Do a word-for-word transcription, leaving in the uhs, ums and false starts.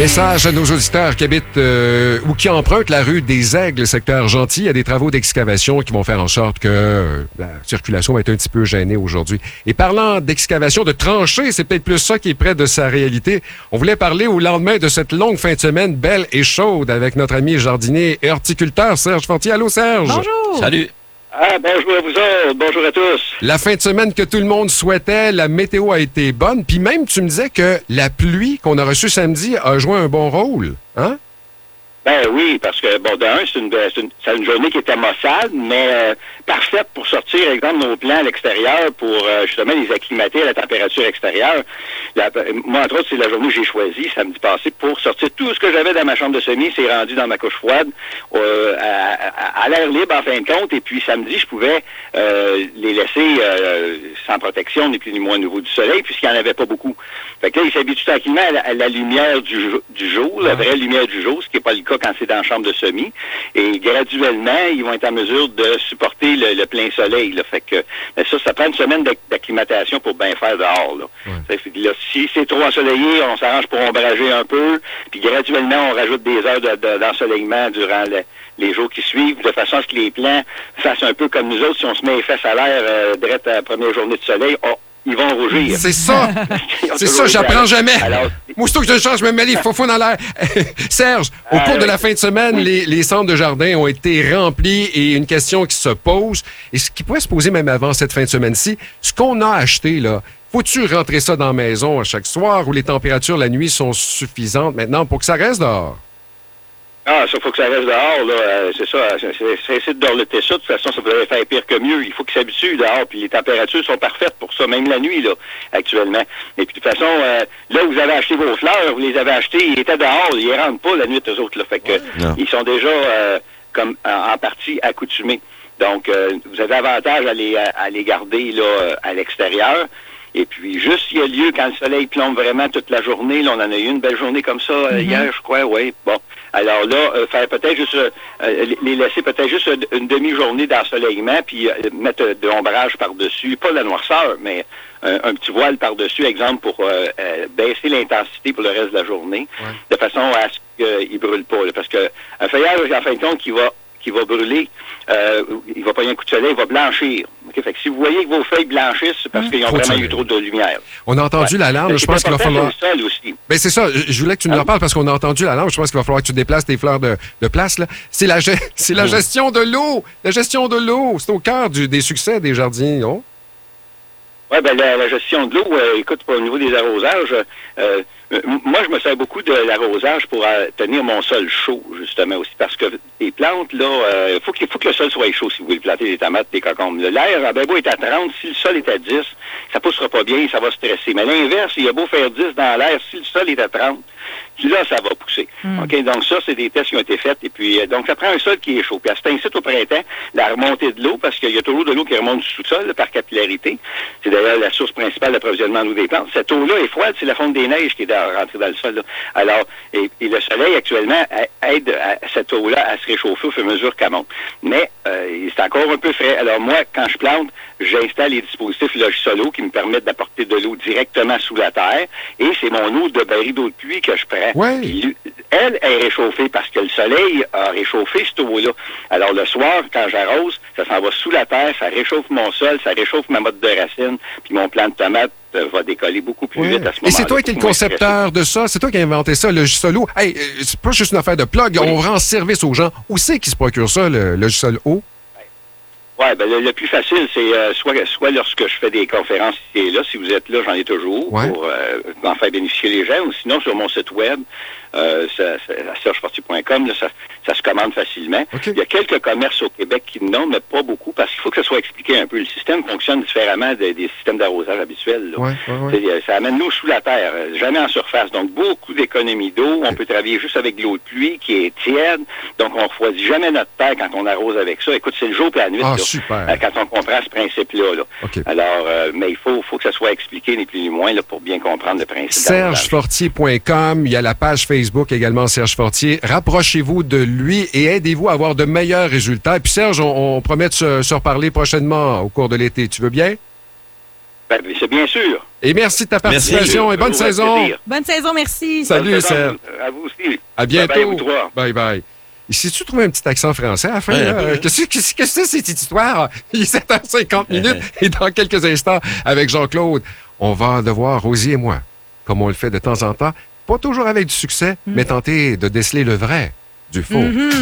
Message à nos auditeurs qui habitent euh, ou qui empruntent la rue des Aigles, secteur Gentil. Il y a des travaux d'excavation qui vont faire en sorte que euh, la circulation va être un petit peu gênée aujourd'hui. Et parlant d'excavation, de tranchées, c'est peut-être plus ça qui est près de sa réalité. On voulait parler au lendemain de cette longue fin de semaine belle et chaude avec notre ami jardinier et horticulteur Serge Fortier. Allô, Serge? Bonjour! Salut! Ah, bonjour à vous autres, bonjour à tous. La fin de semaine que tout le monde souhaitait, la météo a été bonne. Puis même, tu me disais que la pluie qu'on a reçue samedi a joué un bon rôle. Hein? Ben oui, parce que, bon, d'un, c'est une, c'est une, c'est une journée qui était maussade, mais euh, parfaite pour sortir, exemple, nos plants à l'extérieur pour, euh, justement, les acclimater à la température extérieure. La, moi, entre autres, c'est la journée que j'ai choisie, samedi passé, pour sortir tout ce que j'avais dans ma chambre de semis, c'est rendu dans ma couche froide, euh, à, à, à l'air libre, en fin de compte, et puis samedi, je pouvais euh, les laisser euh, sans protection, ni plus ni moins au niveau du soleil, puisqu'il n'y en avait pas beaucoup. Fait que là, ils s'habituent tranquillement à la, à la lumière du, du jour, la vraie lumière du jour, ce qui n'est pas le cas quand c'est dans la chambre de semis. Et graduellement, ils vont être en mesure de supporter le, le plein soleil. Là. Fait que mais ça, ça prend une semaine d'acclimatation pour bien faire dehors. Là. Ouais. Fait que là, si c'est trop ensoleillé, on s'arrange pour ombrager un peu. Puis graduellement, on rajoute des heures de, de, d'ensoleillement durant le, les jours qui suivent, de façon à ce que les plants fassent un peu comme nous autres. Si on se met les fesses à l'air euh, direct à la première journée de soleil, on, ils vont rougir. C'est ça! C'est ça, j'apprends jamais. Alors, moi, aussitôt que je change, je me mets les faux dans l'air. Serge, au cours de la fin de semaine, oui. les, les centres de jardin ont été remplis et une question qui se pose, et ce qui pourrait se poser même avant cette fin de semaine-ci, ce qu'on a acheté, là, faut-tu rentrer ça dans la maison à chaque soir où les températures la nuit sont suffisantes maintenant pour que ça reste dehors? Ah, ça, faut que ça reste dehors, là. Euh, c'est ça. C'est, c'est essayer de dorloter ça. De toute façon, ça pourrait faire pire que mieux. Il faut qu'ils s'habituent dehors. Puis les températures sont parfaites pour ça, même la nuit, là, actuellement. Et puis, de toute façon, euh, là où vous avez acheté vos fleurs, vous les avez achetées, ils étaient dehors. Ils ne rentrent pas la nuit, eux autres, là. Fait que, ouais. Ils sont déjà, euh, comme, en, en partie accoutumés. Donc, euh, vous avez avantage à les, à, à les garder, là, à l'extérieur. Et puis, juste s'il y a lieu, quand le soleil plombe vraiment toute la journée, là, on en a eu une belle journée comme ça euh, mm-hmm. hier, je crois, oui. Bon. Alors là, euh, faire peut-être juste, euh, les laisser peut-être juste une demi-journée d'ensoleillement, puis euh, mettre de l'ombrage par-dessus, pas la noirceur, mais euh, un petit voile par-dessus, exemple, pour euh, euh, baisser l'intensité pour le reste de la journée, ouais. de façon à ce qu'il ne brûle pas. Là, parce que un feuillage, en fin de compte, qui va qui va brûler, euh, il va pas y un coup de soleil, il va blanchir. Okay? Fait que si vous voyez que vos feuilles blanchissent, c'est parce mmh. qu'ils ont trop vraiment eu trop de lumière. On a entendu ouais. l'alarme, je pense qu'il va falloir... C'est le sol aussi. Ben c'est ça, je voulais que tu nous en parles parce qu'on a entendu l'alarme, je pense qu'il va falloir que tu déplaces tes fleurs de, de place. Là. C'est la, c'est la mmh. gestion de l'eau, la gestion de l'eau, c'est au cœur du, des succès des jardiniers, non? Oui, ben la, la gestion de l'eau, euh, écoute, au niveau des arrosages, euh, moi, je me sers beaucoup de l'arrosage pour euh, tenir mon sol chaud, justement, aussi, parce que les plantes, là, il euh, faut, qu'il faut que le sol soit chaud si vous voulez planter des tomates, des concombres. L'air, à ben beau est à trente, si le sol est à dix, ça poussera pas bien, ça va stresser. Mais à l'inverse, il a beau faire dix dans l'air, si le sol est à trente, là, ça va pousser. Mm. OK? Donc, ça, c'est des tests qui ont été faits. Et puis, euh, donc, ça prend un sol qui est chaud. Puis, à cet incite au printemps, la remontée de l'eau, parce qu'il y a toujours de l'eau qui remonte du sous-sol là, par capillarité. C'est d'ailleurs la source principale d'approvisionnement d'eau des plantes. Cette eau-là est froide, c'est la fonte des neiges qui est rentrée dans le sol. Là. Alors, et, et le soleil, actuellement, aide à cette eau-là à se réchauffer au fur et à mesure qu'elle monte. Mais, euh, c'est encore un peu frais. Alors, moi, quand je plante, j'installe les dispositifs Logis-Solo qui me permettent d'apporter de l'eau directement sous la terre. Et c'est mon eau de baril d'eau de pluie que je prends. Ouais. Puis, elle est réchauffée parce que le soleil a réchauffé cette eau-là. Alors, le soir, quand j'arrose, ça s'en va sous la terre, ça réchauffe mon sol, ça réchauffe ma motte de racine, puis mon plant de tomate euh, va décoller beaucoup plus ouais. vite à ce moment-là. Et c'est toi qui es le concepteur de ça, c'est toi qui as inventé ça, le Logis-Solo. Hey, c'est pas juste une affaire de plug, oui. On rend service aux gens. Où c'est qu'ils se procurent ça, le Logis-Solo? Oui, ben le, le plus facile, c'est euh, soit, soit lorsque je fais des conférences ici et là, si vous êtes là, j'en ai toujours, ouais. pour euh, en faire bénéficier les gens, ou sinon sur mon site web, euh, ça, ça, à serge fortier point com, là, ça, ça se commande facilement. Okay. Il y a quelques commerces au Québec qui n'ont, mais pas beaucoup, parce qu'il faut que ça soit expliqué un peu. Le système fonctionne différemment des, des systèmes d'arrosage habituels. Là. Ouais, ouais, ouais. Ça amène l'eau sous la terre, jamais en surface. Donc, beaucoup d'économies d'eau. Okay. On peut travailler juste avec de l'eau de pluie qui est tiède. Donc, on ne refroidit jamais notre terre quand on arrose avec ça. Écoute, c'est le jour et la nuit. Ah, là, super. quand on comprend ce principe-là. Là. Okay. Alors, euh, mais il faut, faut que ça soit expliqué, ni plus ni moins, là, pour bien comprendre le principe. serge fortier point com, il y a la page Facebook également, Serge Fortier. Rapprochez-vous de lui et aidez-vous à avoir de meilleurs résultats. Et puis Serge, on, on promet de se, se reparler prochainement au cours de l'été. Tu veux bien? Ben, c'est bien sûr. Et merci de ta participation Merci. et bonne saison. Bonne saison, merci. Salut, Bonne saison Serge. À vous aussi. À bientôt. Bye bye, vous trois. Bye bye. Ici, tu trouves un petit accent français à la fin? Ouais, là? un peu. Qu'est-ce que c'est, qu'est-ce que c'est, cette histoire? Il est sept heures cinquante minutes et dans quelques instants, avec Jean-Claude, on va devoir, Rosie et moi, comme on le fait de temps en temps, pas toujours avec du succès, mais tenter de déceler le vrai du faux. Mm-hmm.